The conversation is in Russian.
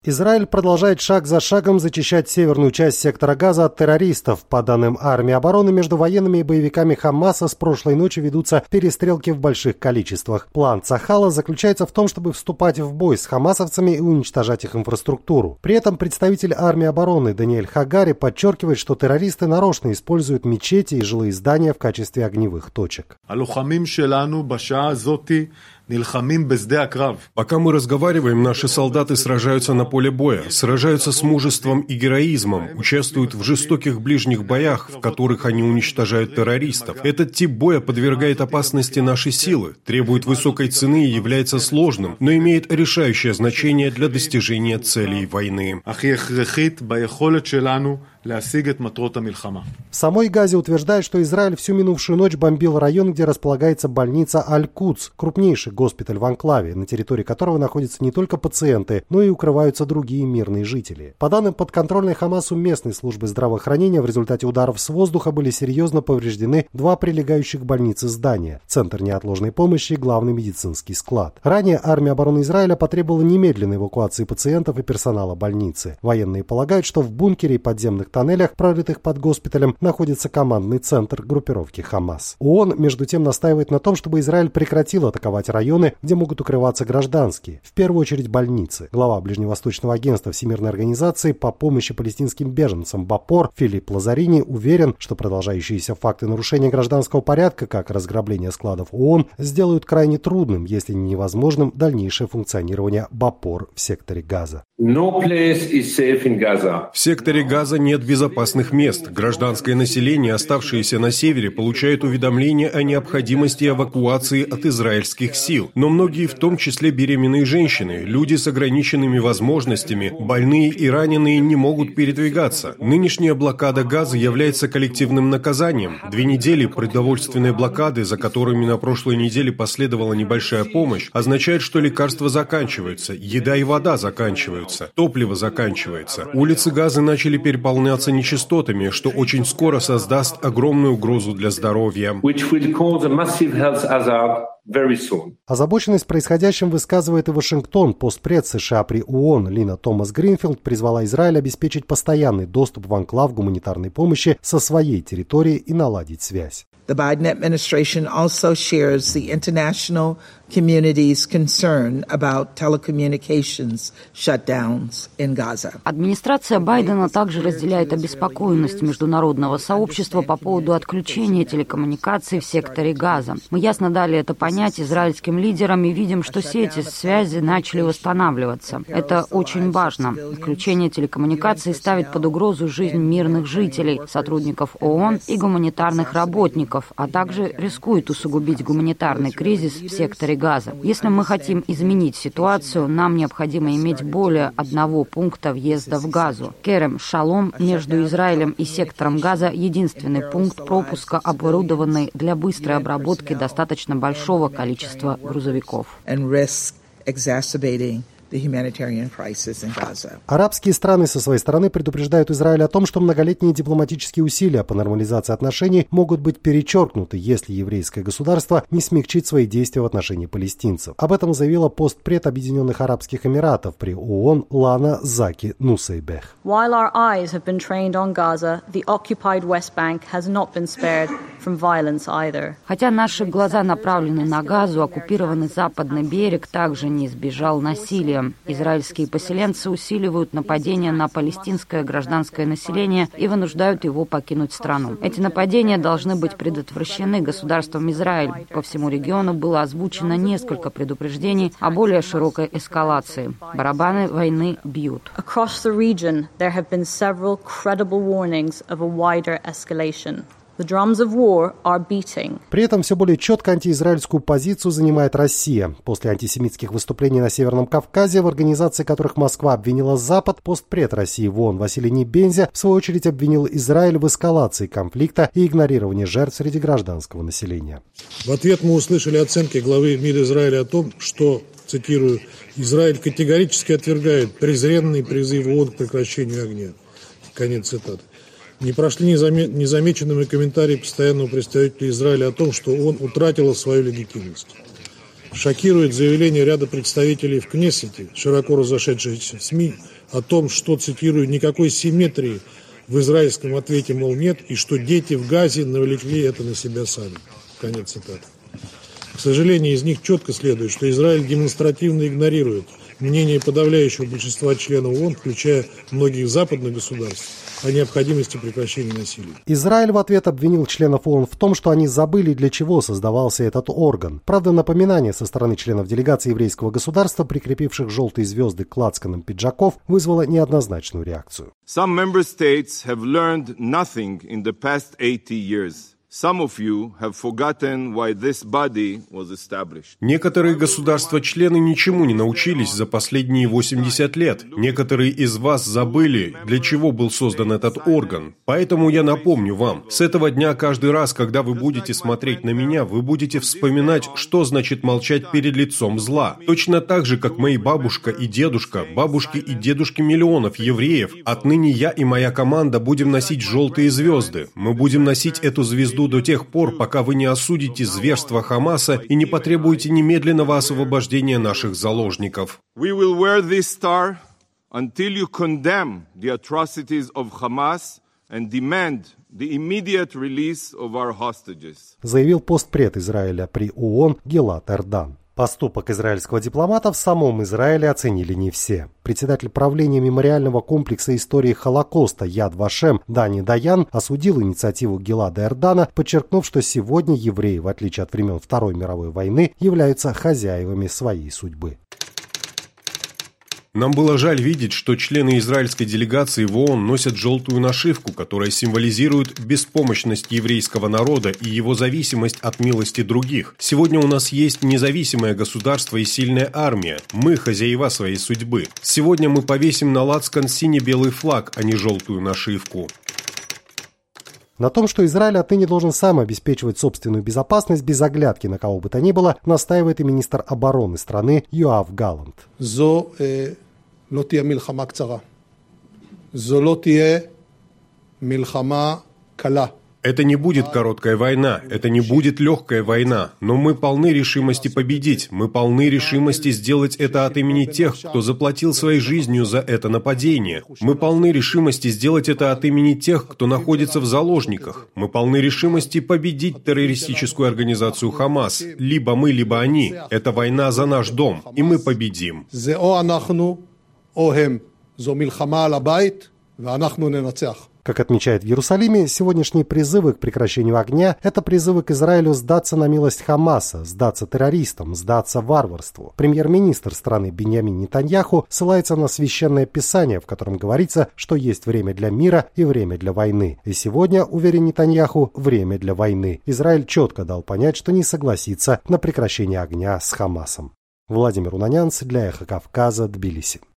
Израиль продолжает шаг за шагом зачищать северную часть сектора Газа от террористов. По данным армии обороны, между военными и боевиками Хамаса с прошлой ночи ведутся перестрелки в больших количествах. План Цахала заключается в том, чтобы вступать в бой с хамасовцами и уничтожать их инфраструктуру. При этом представитель армии обороны Даниэль Хагари подчеркивает, что террористы нарочно используют мечети и жилые здания в качестве огневых точек. Пока мы разговариваем, наши солдаты сражаются на поле боя, сражаются с мужеством и героизмом, участвуют в жестоких ближних боях, в которых они уничтожают террористов. Этот тип боя подвергает опасности наши силы, требует высокой цены и является сложным, но имеет решающее значение для достижения целей войны. В самой Газе утверждают, что Израиль всю минувшую ночь бомбил район, где располагается больница Аль-Кудс, крупнейший госпиталь в анклаве, на территории которого находятся не только пациенты, но и укрываются другие мирные жители. По данным подконтрольной Хамасу местной службы здравоохранения, в результате ударов с воздуха были серьезно повреждены 2 прилегающих к больнице здания, центр неотложной помощи и главный медицинский склад. Ранее армия обороны Израиля потребовала немедленной эвакуации пациентов и персонала больницы. Военные полагают, что в бункере и подземных тоннелях, прорытых под госпиталем, находится командный центр группировки Хамас. ООН, между тем, настаивает на том, чтобы Израиль прекратил атаковать районы, где могут укрываться гражданские, в первую очередь больницы. Глава Ближневосточного агентства Всемирной организации по помощи палестинским беженцам БАПОР Филипп Лазарини уверен, что продолжающиеся факты нарушения гражданского порядка, как разграбление складов ООН, сделают крайне трудным, если не невозможным, дальнейшее функционирование БАПОР в секторе Газа. В секторе Газа нет безопасных мест. Гражданское население, оставшееся на севере, получает уведомления о необходимости эвакуации от израильских сил. Но многие, в том числе беременные женщины, люди с ограниченными возможностями, больные и раненые не могут передвигаться. Нынешняя блокада Газа является коллективным наказанием. 2 недели продовольственной блокады, за которыми на прошлой неделе последовала небольшая помощь, означает, что лекарства заканчиваются, еда и вода заканчиваются. Топливо заканчивается. Улицы Газы начали переполняться нечистотами, что очень скоро создаст огромную угрозу для здоровья. Озабоченность происходящим высказывает и Вашингтон. Постпред США при ООН Лина Томас Гринфилд призвала Израиль обеспечить постоянный доступ в анклав гуманитарной помощи со своей территории и наладить связь. The Biden administration also shares the international community's concern about telecommunications shutdowns in Gaza. Администрация Байдена также разделяет обеспокоенность международного сообщества по поводу отключения телекоммуникаций в секторе Газа. Мы ясно дали это понять израильским лидерам и видим, что сети связи начали восстанавливаться. Это очень важно. Отключение телекоммуникаций ставит под угрозу жизнь мирных жителей, сотрудников ООН и гуманитарных работников, а также рискует усугубить гуманитарный кризис в секторе Газа. Если мы хотим изменить ситуацию, нам необходимо иметь более 1 пункта въезда в Газу. Керем Шалом между Израилем и сектором Газа — единственный пункт пропуска, оборудованный для быстрой обработки достаточно большого количества грузовиков. Арабские страны со своей стороны предупреждают Израиль о том, что многолетние дипломатические усилия по нормализации отношений могут быть перечеркнуты, если еврейское государство не смягчит свои действия в отношении палестинцев. Об этом заявила постпред Объединенных Арабских Эмиратов при ООН Лана Заки Нусейбех. While our eyes have been trained on Gaza, the occupied West Bank has not been spared from violence either. Хотя наши глаза направлены на Газу, оккупированный западный берег также не избежал насилия. Израильские поселенцы усиливают нападения на палестинское гражданское население и вынуждают его покинуть страну. Эти нападения должны быть предотвращены государством Израиль. По всему региону было озвучено несколько предупреждений о более широкой эскалации. Барабаны войны бьют. Across the region, there have been several credible warnings of a wider escalation. The drums of war are beating. При этом все более четко антиизраильскую позицию занимает Россия. После антисемитских выступлений на Северном Кавказе, в организации которых Москва обвинила Запад, постпред России в ООН Василий Небензя в свою очередь обвинил Израиль в эскалации конфликта и игнорировании жертв среди гражданского населения. В ответ мы услышали оценки главы МИД Израиля о том, что, цитирую, «Израиль категорически отвергает презренный призыв ООН к прекращению огня». Конец цитаты. Не прошли незамеченными комментарии постоянного представителя Израиля о том, что он утратил свою легитимность. Шокирует заявление ряда представителей в Кнессете, широко разошедшихся СМИ, о том, что, цитирую, «никакой симметрии в израильском ответе, мол, нет, и что дети в Газе навлекли это на себя сами». Конец цитаты. К сожалению, из них четко следует, что Израиль демонстративно игнорирует мнение подавляющего большинства членов ООН, включая многих западных государств, о необходимости прекращения насилия. Израиль в ответ обвинил членов ООН в том, что они забыли, для чего создавался этот орган. Правда, напоминание со стороны членов делегации еврейского государства, прикрепивших желтые звезды к лацканам пиджаков, вызвало неоднозначную реакцию. Some member states have learned nothing in the past 80 years. Some of you have forgotten why this body was established. Некоторые государства-члены ничему не научились за последние 80 лет. Некоторые из вас забыли, для чего был создан этот орган. Поэтому я напомню вам, с этого дня каждый раз, когда вы будете смотреть на меня, вы будете вспоминать, что значит молчать перед лицом зла. Точно так же, как мои бабушка и дедушка, бабушки и дедушки миллионов евреев, отныне я и моя команда будем носить желтые звезды. Мы будем носить эту звезду до тех пор, пока вы не осудите зверство Хамаса и не потребуете немедленного освобождения наших заложников. We will wear this star until you condemn the atrocities of Hamas and demand the immediate release of our hostages. Заявил постпред Израиля при ООН Гилад Эрдан. Поступок израильского дипломата в самом Израиле оценили не все. Председатель правления мемориального комплекса истории Холокоста Яд Вашем Дани Даян осудил инициативу Гилада Эрдана, подчеркнув, что сегодня евреи, в отличие от времен Второй мировой войны, являются хозяевами своей судьбы. Нам было жаль видеть, что члены израильской делегации в ООН носят желтую нашивку, которая символизирует беспомощность еврейского народа и его зависимость от милости других. Сегодня у нас есть независимое государство и сильная армия. Мы хозяева своей судьбы. Сегодня мы повесим на лацкан сине-белый флаг, а не желтую нашивку. На том, что Израиль отныне должен сам обеспечивать собственную безопасность без оглядки на кого бы то ни было, настаивает и министр обороны страны Йоав Галлант. זו לא תהיה מלחמה קצרה. זו לא תהיה מלחמה קלה. Это не будет короткая война, это не будет легкая война, но мы полны решимости победить, мы полны решимости сделать это от имени тех, кто заплатил своей жизнью за это нападение. Мы полны решимости сделать это от имени тех, кто находится в заложниках. Мы полны решимости победить террористическую организацию Хамас. Либо мы, либо они. Это война за наш дом, и мы победим. זה או אנחנו או הם. זו מלחמה על הבית ואנחנו ננצח. Как отмечают в Иерусалиме, сегодняшние призывы к прекращению огня – это призывы к Израилю сдаться на милость Хамаса, сдаться террористам, сдаться варварству. Премьер-министр страны Биньямин Нетаньяху ссылается на священное писание, в котором говорится, что есть время для мира и время для войны. И сегодня, уверен Нетаньяху, время для войны. Израиль четко дал понять, что не согласится на прекращение огня с Хамасом. Владимир Унанянц для Эхо Кавказа, Тбилиси.